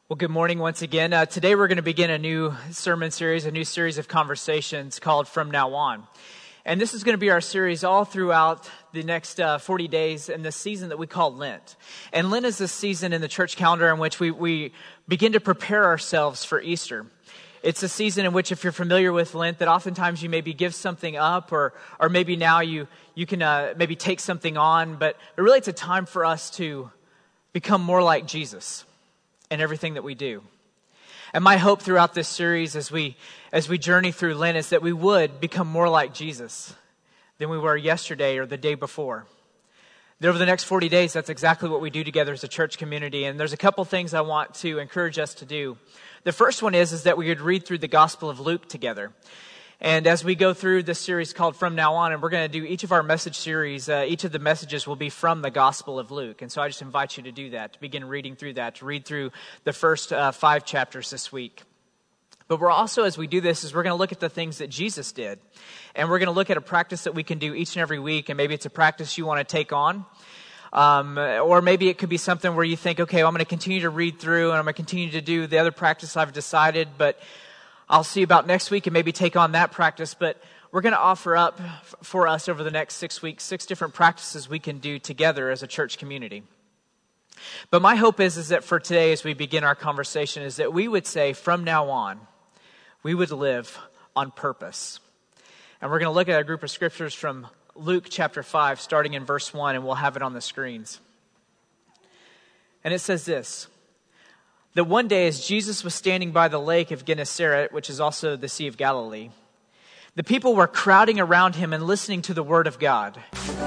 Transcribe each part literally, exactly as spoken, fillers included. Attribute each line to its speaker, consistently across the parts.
Speaker 1: Well, good morning once again. Uh, today we're going to begin a new sermon series, a new series of conversations called From Now On. And this is going to be our series all throughout the next uh, forty days in this season that we call Lent. And Lent is this season in the church calendar in which we, we begin to prepare ourselves for Easter. It's a season in which, if you're familiar with Lent, that oftentimes you maybe give something up, or or maybe now you, you can uh, maybe take something on. But, but really it's a time for us to become more like Jesus in everything that we do. And my hope throughout this series as we as we journey through Lent is that we would become more like Jesus than we were yesterday or the day before. That over the next forty days, that's exactly what we do together as a church community. And there's a couple things I want to encourage us to do. The first one is, is that we would read through the Gospel of Luke together. And as we go through this series called From Now On, and we're going to do each of our message series, uh, each of the messages will be from the Gospel of Luke. And so I just invite you to do that, to begin reading through that, to read through the first uh, five chapters this week. But we're also, as we do this, is we're going to look at the things that Jesus did. And we're going to look at a practice that we can do each and every week. And maybe it's a practice you want to take on. Um, or maybe it could be something where you think, okay, well, I'm going to continue to read through and I'm going to continue to do the other practice I've decided, but I'll see about next week and maybe take on that practice. But we're going to offer up f- for us over the next six weeks, six different practices we can do together as a church community. But my hope is, is that for today, as we begin our conversation, is that we would say from now on, we would live on purpose. And we're going to look at a group of scriptures from Luke chapter five, starting in verse one, and we'll have it on the screens. And it says this: that one day as Jesus was standing by the lake of Gennesaret, which is also the Sea of Galilee, the people were crowding around him and listening to the word of God.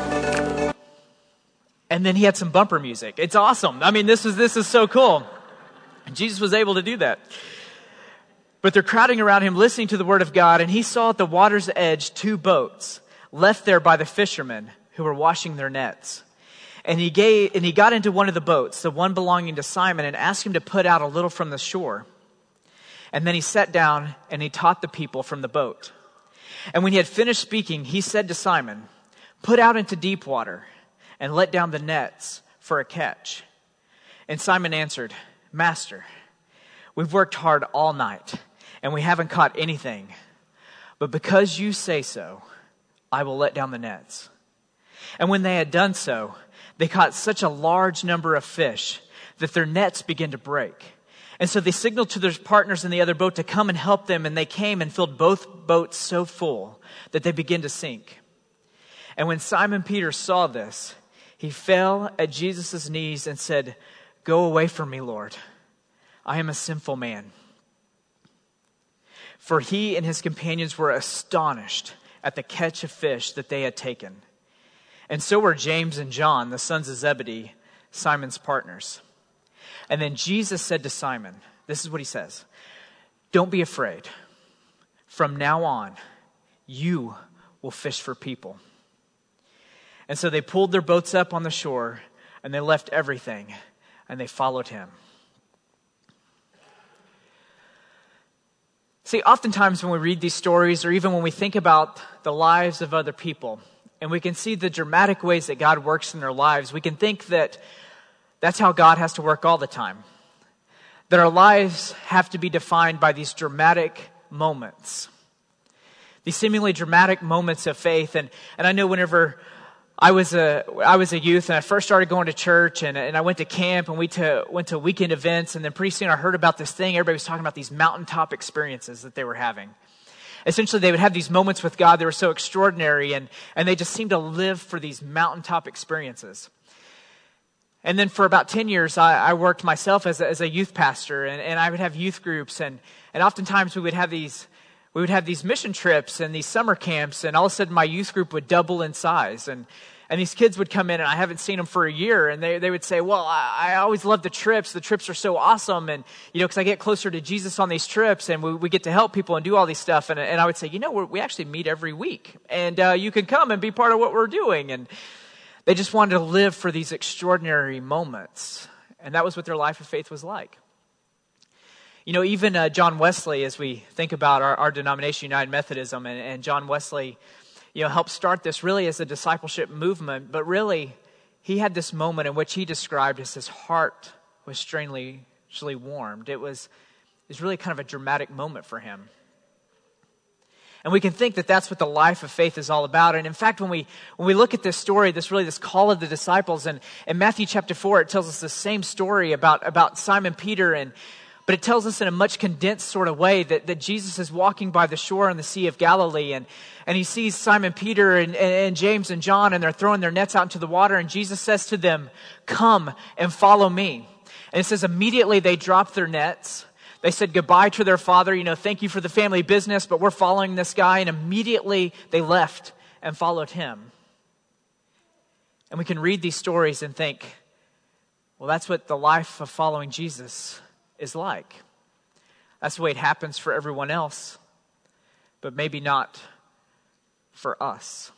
Speaker 1: And then he had some bumper music. It's awesome. I mean, this is this is so cool. And Jesus was able to do that. But they're crowding around him, listening to the word of God, and he saw at the water's edge two boats left there by the fishermen who were washing their nets. And he gave, and he got into one of the boats, the one belonging to Simon, and asked him to put out a little from the shore. And then he sat down and he taught the people from the boat. And when he had finished speaking, he said to Simon, "Put out into deep water and let down the nets for a catch." And Simon answered, "Master, we've worked hard all night and we haven't caught anything. But because you say so, I will let down the nets." And when they had done so, they caught such a large number of fish that their nets began to break. And so they signaled to their partners in the other boat to come and help them. And they came and filled both boats so full that they began to sink. And when Simon Peter saw this, he fell at Jesus' knees and said, "Go away from me, Lord. I am a sinful man." For he and his companions were astonished at the catch of fish that they had taken. And so were James and John, the sons of Zebedee, Simon's partners. And then Jesus said to Simon, this is what he says: "Don't be afraid. From now on, you will fish for people." And so they pulled their boats up on the shore, and they left everything, and they followed him. See, oftentimes when we read these stories, or even when we think about the lives of other people, and we can see the dramatic ways that God works in their lives, we can think that that's how God has to work all the time. That our lives have to be defined by these dramatic moments. These seemingly dramatic moments of faith. And, and I know whenever I was a I was a youth and I first started going to church, and, and I went to camp and we to, went to weekend events, and then pretty soon I heard about this thing. Everybody was talking about these mountaintop experiences that they were having. Essentially, they would have these moments with God that were so extraordinary, and, and they just seemed to live for these mountaintop experiences. And then for about ten years, I, I worked myself as a, as a youth pastor, and, and I would have youth groups, and, and oftentimes we would have these we would have these mission trips and these summer camps, and all of a sudden my youth group would double in size, and And these kids would come in, and I haven't seen them for a year, and they, they would say, "Well, I, I always love the trips. The trips are so awesome, and you know, because I get closer to Jesus on these trips, and we, we get to help people and do all these stuff." And, and I would say, "You know, we're, we actually meet every week, and uh, you can come and be part of what we're doing." And they just wanted to live for these extraordinary moments, and that was what their life of faith was like. You know, even uh, John Wesley, as we think about our, our denomination, United Methodism, and, and John Wesley, you know, helped start this really as a discipleship movement, but really he had this moment in which he described as his heart was strangely spiritually warmed. It was, it was really kind of a dramatic moment for him. And we can think that that's what the life of faith is all about. And in fact, when we when we look at this story, this really this call of the disciples, and in Matthew chapter four, it tells us the same story about, about Simon Peter, and but it tells us in a much condensed sort of way that, that Jesus is walking by the shore on the Sea of Galilee, and, and he sees Simon Peter and, and, and James and John, and they're throwing their nets out into the water, and Jesus says to them, "Come and follow me." And it says immediately they dropped their nets. They said goodbye to their father, you know, "Thank you for the family business, but we're following this guy." And immediately they left and followed him. And we can read these stories and think, well, that's what the life of following Jesus is like. That's the way it happens for everyone else, but maybe not for us.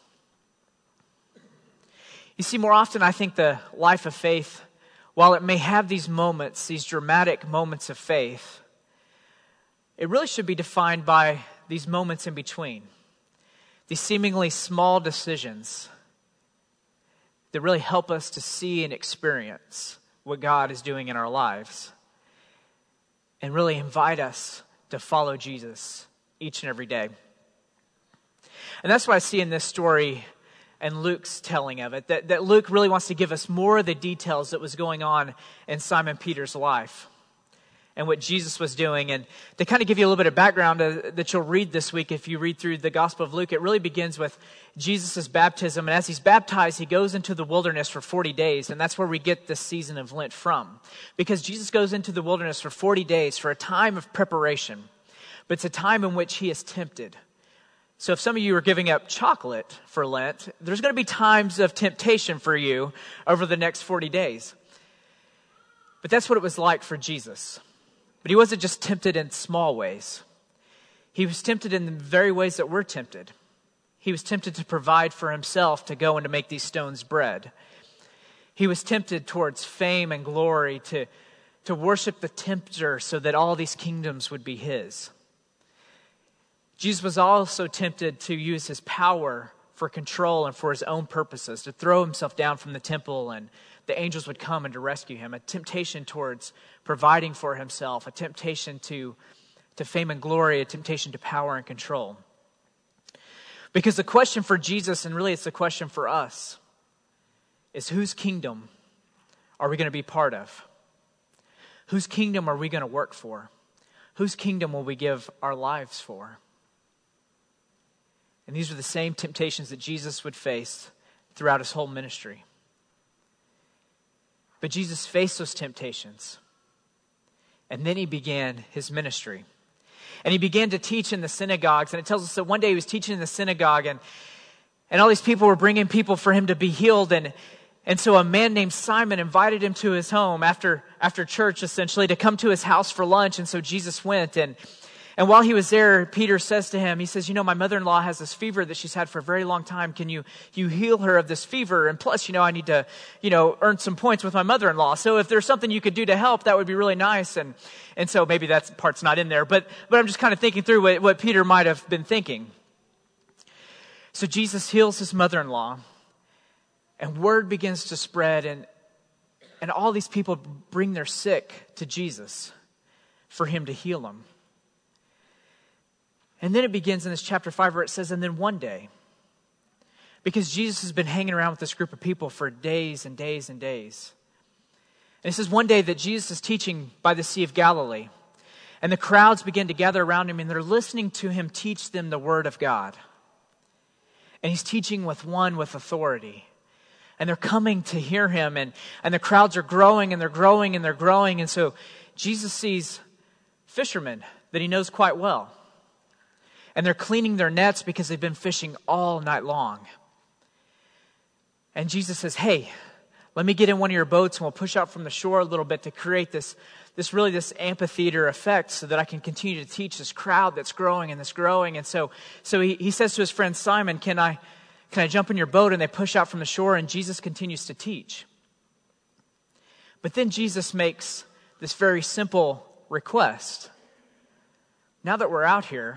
Speaker 1: You see, more often I think the life of faith, while it may have these moments, these dramatic moments of faith, it really should be defined by these moments in between. These seemingly small decisions that really help us to see and experience what God is doing in our lives, and really invite us to follow Jesus each and every day. And that's what I see in this story and Luke's telling of it, that, that Luke really wants to give us more of the details that was going on in Simon Peter's life and what Jesus was doing. And to kind of give you a little bit of background uh, that you'll read this week if you read through the Gospel of Luke, it really begins with Jesus' baptism. And as he's baptized, he goes into the wilderness for forty days. And that's where we get this season of Lent from. Because Jesus goes into the wilderness for forty days for a time of preparation. But it's a time in which he is tempted. So if some of you are giving up chocolate for Lent, there's going to be times of temptation for you over the next forty days. But that's what it was like for Jesus. But he wasn't just tempted in small ways. He was tempted in the very ways that we're tempted. He was tempted to provide for himself, to go and to make these stones bread. He was tempted towards fame and glory, to, to worship the tempter so that all these kingdoms would be his. Jesus was also tempted to use his power for control and for his own purposes, to throw himself down from the temple and the angels would come and to rescue him. A temptation towards providing for himself, a temptation to, to fame and glory, a temptation to power and control. Because the question for Jesus, and really it's the question for us, is whose kingdom are we going to be part of? Whose kingdom are we going to work for? Whose kingdom will we give our lives for? And these are the same temptations that Jesus would face throughout his whole ministry. But Jesus faced those temptations. And then he began his ministry. And he began to teach in the synagogues. And it tells us that one day he was teaching in the synagogue. And, and all these people were bringing people for him to be healed. And, and so a man named Simon invited him to his home after, after church, essentially, to come to his house for lunch. And so Jesus went. And And while he was there, Peter says to him, he says, "You know, my mother-in-law has this fever that she's had for a very long time. Can you, you heal her of this fever? And plus, you know, I need to, you know, earn some points with my mother-in-law. So if there's something you could do to help, that would be really nice." And, and so maybe that part's not in there, but, but I'm just kind of thinking through what, what Peter might have been thinking. So Jesus heals his mother-in-law, and word begins to spread, and, and all these people bring their sick to Jesus for him to heal them. And then it begins in this chapter five where it says, and then one day, because Jesus has been hanging around with this group of people for days and days and days. And it says one day that Jesus is teaching by the Sea of Galilee. And the crowds begin to gather around him and they're listening to him teach them the word of God. And he's teaching with one with authority. And they're coming to hear him, and, and the crowds are growing and they're growing and they're growing. And so Jesus sees fishermen that he knows quite well. And they're cleaning their nets because they've been fishing all night long. And Jesus says, "Hey, let me get in one of your boats and we'll push out from the shore a little bit to create this, this really this amphitheater effect so that I can continue to teach this crowd that's growing and that's growing." And so, so he, he says to his friend Simon, can I, can I jump in your boat? And they push out from the shore and Jesus continues to teach. But then Jesus makes this very simple request. Now that we're out here,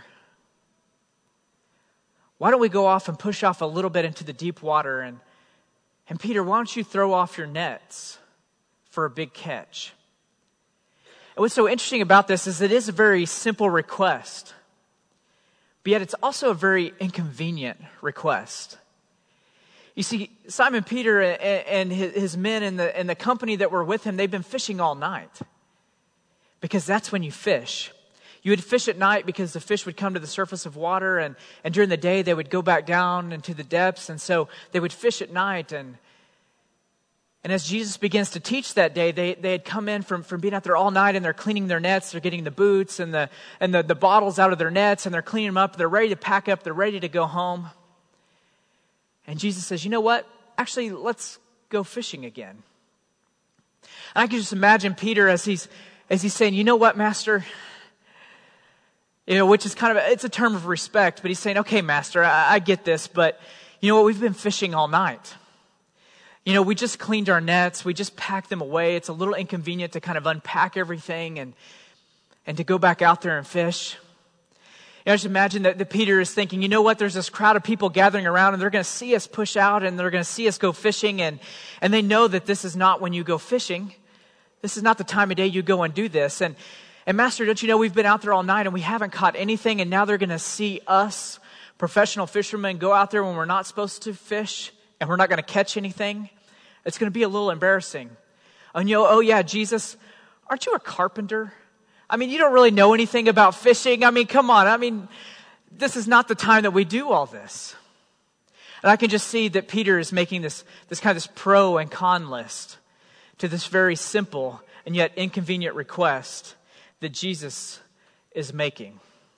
Speaker 1: why don't we go off and push off a little bit into the deep water? And, and Peter, why don't you throw off your nets for a big catch? And what's so interesting about this is it is a very simple request, but yet it's also a very inconvenient request. You see, Simon Peter and his men and the, and the company that were with him, they've been fishing all night. Because that's when you fish. You would fish at night because the fish would come to the surface of water, and, and during the day they would go back down into the depths, and so they would fish at night. And and as Jesus begins to teach that day, they, they had come in from, from being out there all night, and they're cleaning their nets, they're getting the boots and the and the, the bottles out of their nets, and they're cleaning them up, they're ready to pack up, they're ready to go home. And Jesus says, you know what? Actually, let's go fishing again. And I can just imagine Peter as he's as he's saying, you know what, Master? You know, which is kind of, it's a term of respect, but he's saying, okay, Master, I, I get this, but you know what? We've been fishing all night. You know, we just cleaned our nets. We just packed them away. It's a little inconvenient to kind of unpack everything and and to go back out there and fish. You know, just imagine that, that Peter is thinking, you know what, there's this crowd of people gathering around, and they're going to see us push out, and they're going to see us go fishing, and, and they know that this is not when you go fishing. This is not the time of day you go and do this. And, and Master, don't you know, we've been out there all night, and we haven't caught anything, and now they're going to see us, professional fishermen, go out there when we're not supposed to fish, and we're not going to catch anything. It's going to be a little embarrassing. And you know, oh yeah, Jesus, aren't you a carpenter? I mean, you don't really know anything about fishing. I mean, come on. I mean, this is not the time that we do all this. And I can just see that Peter is making this, this kind of this pro and con list to this very simple and yet inconvenient request that Jesus is making.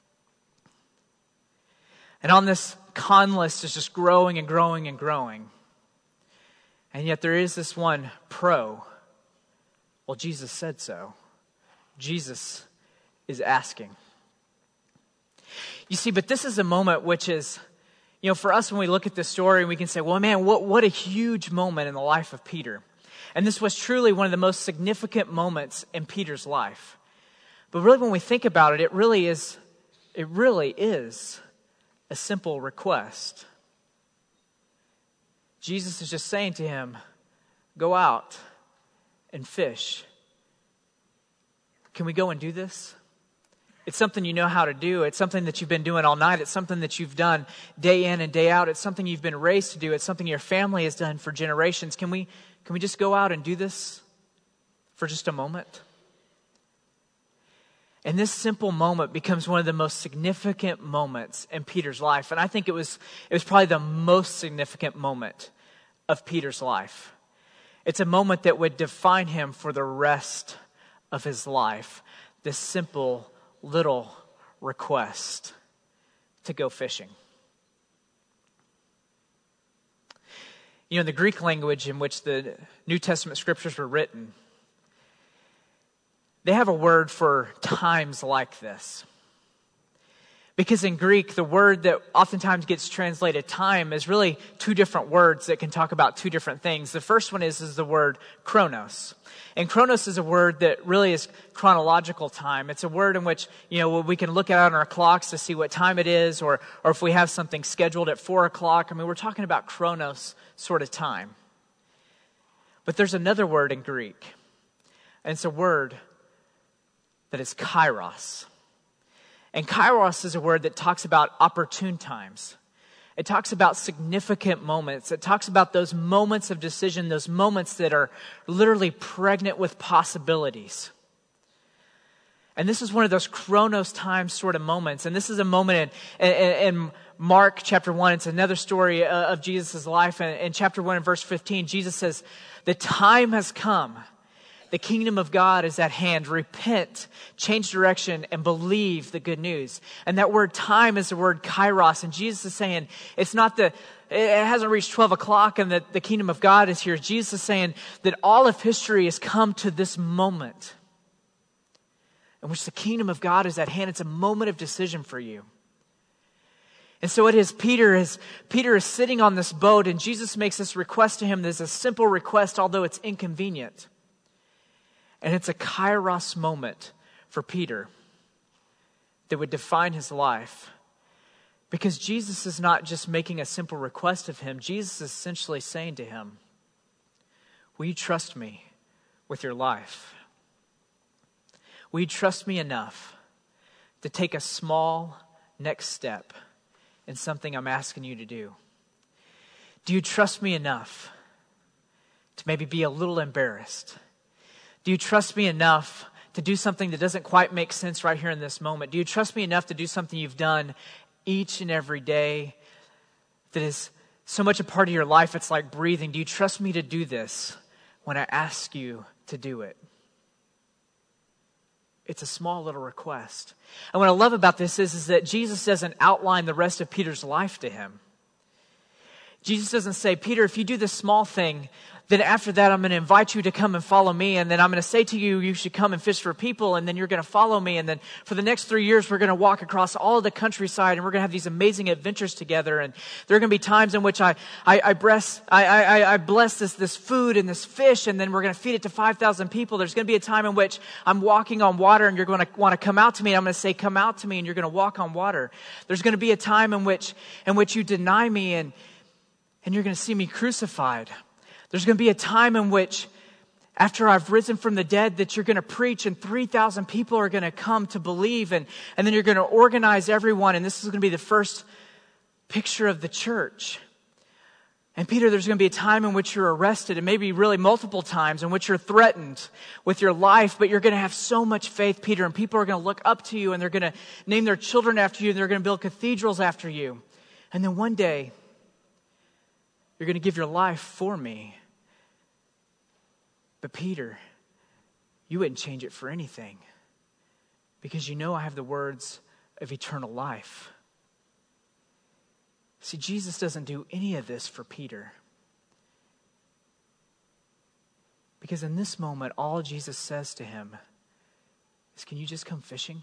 Speaker 1: And on this con list is just growing and growing and growing. And yet there is this one pro. Well, Jesus said so. Jesus is asking. You see, but this is a moment which is, you know, for us when we look at this story, we can say, well, man, what, what a huge moment in the life of Peter. And this was truly one of the most significant moments in Peter's life. But really when we think about it, it really is, it really is a simple request. Jesus is just saying to him, go out and fish. Can we go and do this? It's something you know how to do. It's something that you've been doing all night. It's something that you've done day in and day out. It's something you've been raised to do. It's something your family has done for generations. Can we, can we just go out and do this for just a moment? And this simple moment becomes one of the most significant moments in Peter's life. And I think it was, it was probably the most significant moment of Peter's life. It's a moment that would define him for the rest of his life. This simple little request to go fishing. You know, in the Greek language in which the New Testament scriptures were written, they have a word for times like this. Because in Greek, the word that oftentimes gets translated time is really two different words that can talk about two different things. The first one is, is the word chronos. And chronos is a word that really is chronological time. It's a word in which, you know, we can look at on our clocks to see what time it is, or, or if we have something scheduled at four o'clock. I mean, we're talking about chronos sort of time. But there's another word in Greek, and it's a word that is kairos. And kairos is a word that talks about opportune times. It talks about significant moments. It talks about those moments of decision, those moments that are literally pregnant with possibilities. And this is one of those chronos time sort of moments. And this is a moment in, in, in Mark chapter one. It's another story of Jesus' life. And in chapter one and verse fifteen, Jesus says, the time has come. The kingdom of God is at hand. Repent, change direction, and believe the good news. And that word time is the word kairos. And Jesus is saying, it's not the, it hasn't reached twelve o'clock and that the kingdom of God is here. Jesus is saying that all of history has come to this moment in which the kingdom of God is at hand. It's a moment of decision for you. And so it is Peter is, Peter is sitting on this boat, and Jesus makes this request to him. There's a simple request, although it's inconvenient. And it's a kairos moment for Peter that would define his life. Because Jesus is not just making a simple request of him. Jesus is essentially saying to him, will you trust me with your life? will you trust me enough to take a small next step in something I'm asking you to do? Do you trust me enough to maybe be a little embarrassed? Do you trust me enough to do something that doesn't quite make sense right here in this moment? Do you trust me enough to do something you've done each and every day that is so much a part of your life it's like breathing? Do you trust me to do this when I ask you to do it? It's a small little request. And what I love about this is, is that Jesus doesn't outline the rest of Peter's life to him. Jesus doesn't say, Peter, if you do this small thing, then after that I'm going to invite you to come and follow me. And then I'm going to say to you, you should come and fish for people. And then you're going to follow me. And then for the next three years, we're going to walk across all of the countryside. And we're going to have these amazing adventures together. And there are going to be times in which I I, I, bless, I, I, I bless this, this food and this fish. And then we're going to feed it to five thousand people. There's going to be a time in which I'm walking on water. And you're going to want to come out to me. And I'm going to say, come out to me. And you're going to walk on water. There's going to be a time in which, in which you deny me. And And you're going to see me crucified. There's going to be a time in which, after I've risen from the dead, that you're going to preach and three thousand people are going to come to believe. And, and then you're going to organize everyone. And this is going to be the first picture of the church. And Peter, there's going to be a time in which you're arrested, and maybe really multiple times in which you're threatened with your life. But you're going to have so much faith, Peter. And people are going to look up to you, and they're going to name their children after you. And they're going to build cathedrals after you. And then one day, you're going to give your life for me. But Peter, you wouldn't change it for anything, because you know I have the words of eternal life. See, Jesus doesn't do any of this for Peter, because in this moment, all Jesus says to him is, can you just come fishing?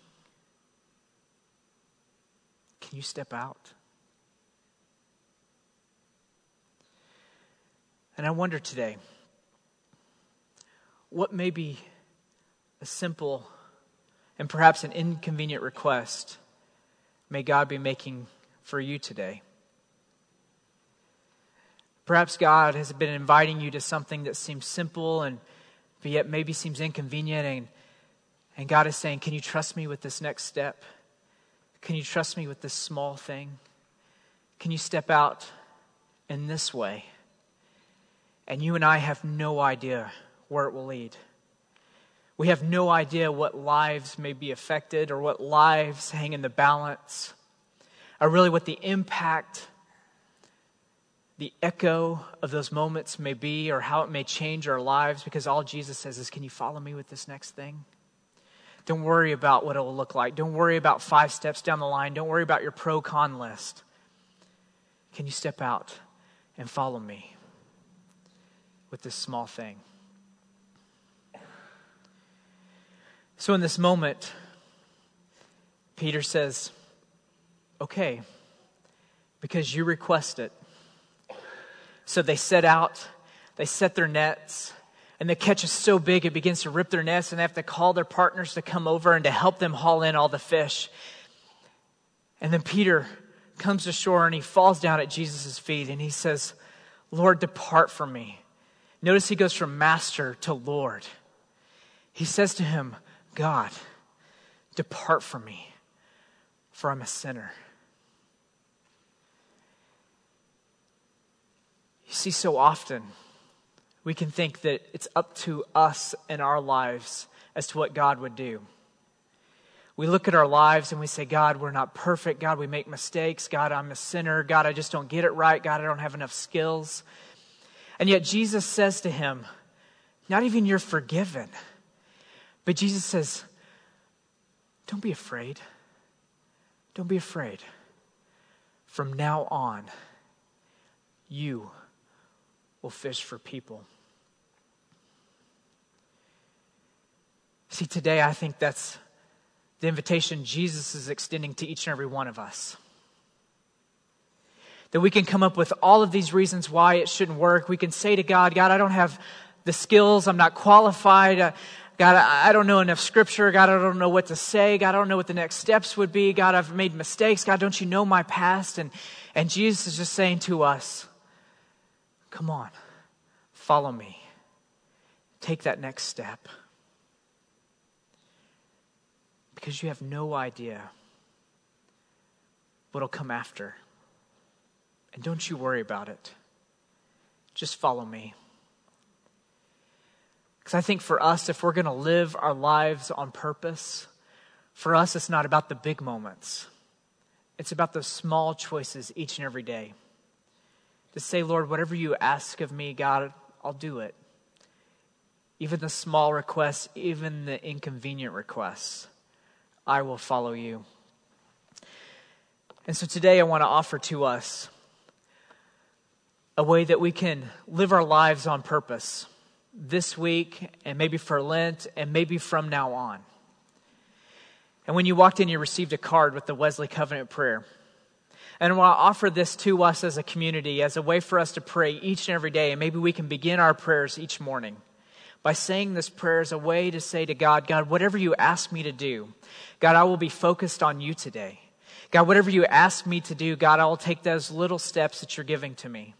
Speaker 1: Can you step out? And I wonder today, what may be a simple and perhaps an inconvenient request may God be making for you today? Perhaps God has been inviting you to something that seems simple and but yet maybe seems inconvenient, and, and God is saying, can you trust me with this next step? Can you trust me with this small thing? Can you step out in this way? And you and I have no idea where it will lead. We have no idea what lives may be affected, or what lives hang in the balance, or really what the impact, the echo of those moments may be, or how it may change our lives, because all Jesus says is, can you follow me with this next thing? Don't worry about what it will look like. Don't worry about five steps down the line. Don't worry about your pro-con list. Can you step out and follow me with this small thing? So in this moment, Peter says, okay, because you request it. So they set out, they set their nets, and the catch is so big it begins to rip their nets, and they have to call their partners to come over and to help them haul in all the fish. And then Peter comes to shore and he falls down at Jesus' feet and he says, Lord, depart from me. Notice he goes from master to Lord. He says to him, God, depart from me, for I'm a sinner. You see, so often we can think that it's up to us and our lives as to what God would do. We look at our lives and we say, God, we're not perfect. God, we make mistakes. God, I'm a sinner. God, I just don't get it right. God, I don't have enough skills. And yet Jesus says to him, not even you're forgiven. But Jesus says, don't be afraid. Don't be afraid. From now on, you will fish for people. See, today I think that's the invitation Jesus is extending to each and every one of us. That we can come up with all of these reasons why it shouldn't work. We can say to God, God, I don't have the skills. I'm not qualified. Uh, God, I, I don't know enough scripture. God, I don't know what to say. God, I don't know what the next steps would be. God, I've made mistakes. God, don't you know my past? And, and Jesus is just saying to us, come on, follow me. Take that next step. because you have no idea what'll come after. And don't you worry about it. Just follow me. Because I think for us, if we're going to live our lives on purpose, for us, it's not about the big moments. It's about those small choices each and every day. To say, Lord, whatever you ask of me, God, I'll do it. Even the small requests, even the inconvenient requests, I will follow you. And so today I want to offer to us a way that we can live our lives on purpose this week and maybe for Lent and maybe from now on. And when you walked in, you received a card with the Wesley Covenant Prayer. And I want to offer this to us as a community as a way for us to pray each and every day. And maybe we can begin our prayers each morning by saying this prayer as a way to say to God, God, whatever you ask me to do, God, I will be focused on you today. God, whatever you ask me to do, God, I will take those little steps that you're giving to me.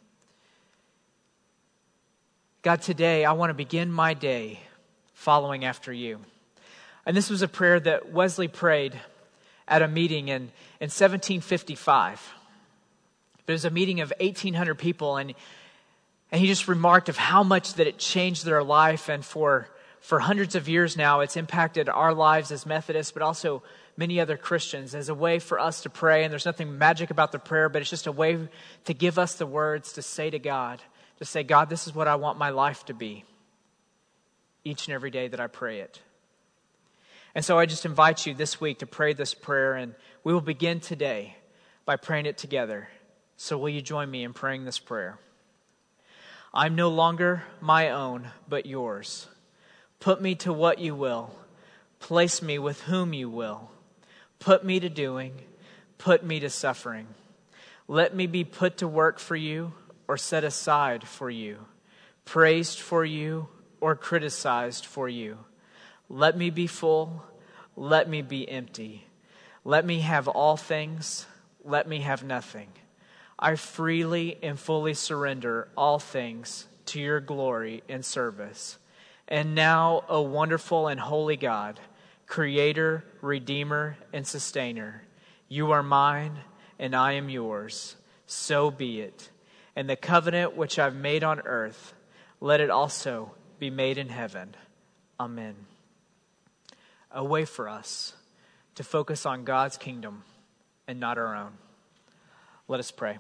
Speaker 1: God, today I want to begin my day following after you. And this was a prayer that Wesley prayed at a meeting in, in seventeen fifty-five. There was a meeting of eighteen hundred people, and, and he just remarked of how much that it changed their life. And for, for hundreds of years now, it's impacted our lives as Methodists, but also many other Christians as a way for us to pray. And there's nothing magic about the prayer, but it's just a way to give us the words to say to God, to say, God, this is what I want my life to be each and every day that I pray it. And so I just invite you this week to pray this prayer, and we will begin today by praying it together. So will you join me in praying this prayer? I'm no longer my own, but yours. Put me to what you will. Place me with whom you will. Put me to doing. Put me to suffering. Let me be put to work for you or set aside for you. Praised for you or criticized for you. Let me be full, let me be empty. Let me have all things, let me have nothing. I freely and fully surrender all things to your glory and service. And now, O wonderful and holy God, Creator, Redeemer, and Sustainer, you are mine and I am yours. So be it. And the covenant which I've made on earth, let it also be made in heaven. Amen. A way for us to focus on God's kingdom and not our own. Let us pray.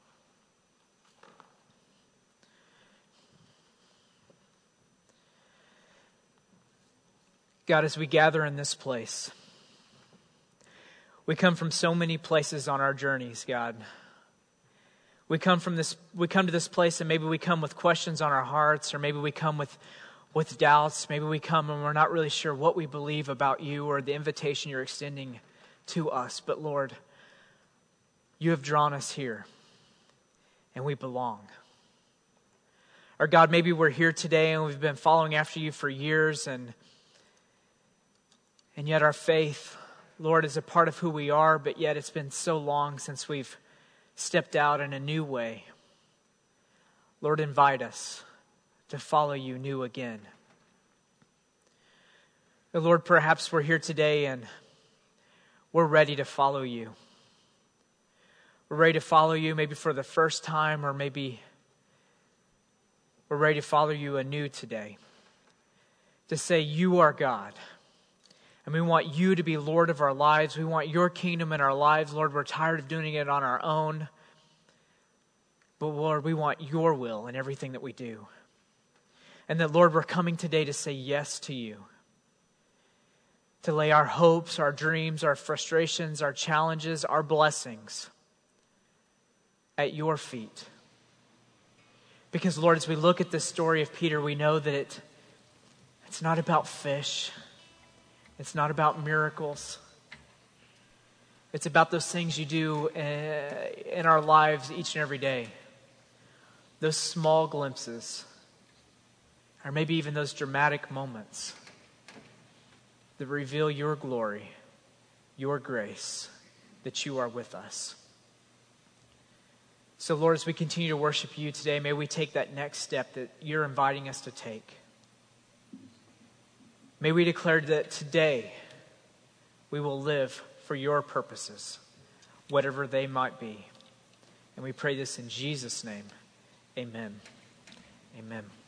Speaker 1: God, as we gather in this place, we come from so many places on our journeys, God. We come from this, we come to this place and maybe we come with questions on our hearts, or maybe we come with with doubts. Maybe we come and we're not really sure what we believe about you or the invitation you're extending to us. But Lord, you have drawn us here and we belong. Or God, maybe we're here today and we've been following after you for years, and and yet our faith, Lord, is a part of who we are, but yet it's been so long since we've stepped out in a new way. Lord, invite us to follow you new again. Lord, perhaps we're here today and we're ready to follow you. We're ready to follow you maybe for the first time, or maybe we're ready to follow you anew today. To say you are God. And we want you to be Lord of our lives. We want your kingdom in our lives. Lord, we're tired of doing it on our own. But Lord, we want your will in everything that we do. And that, Lord, we're coming today to say yes to you. To lay our hopes, our dreams, our frustrations, our challenges, our blessings at your feet. Because, Lord, as we look at this story of Peter, we know that it, it's not about fish. It's not about miracles. It's about those things you do in our lives each and every day. Those small glimpses. Or maybe even those dramatic moments that reveal your glory, your grace, that you are with us. So, Lord, as we continue to worship you today, may we take that next step that you're inviting us to take. May we declare that today we will live for your purposes, whatever they might be. And we pray this in Jesus' name. Amen. Amen.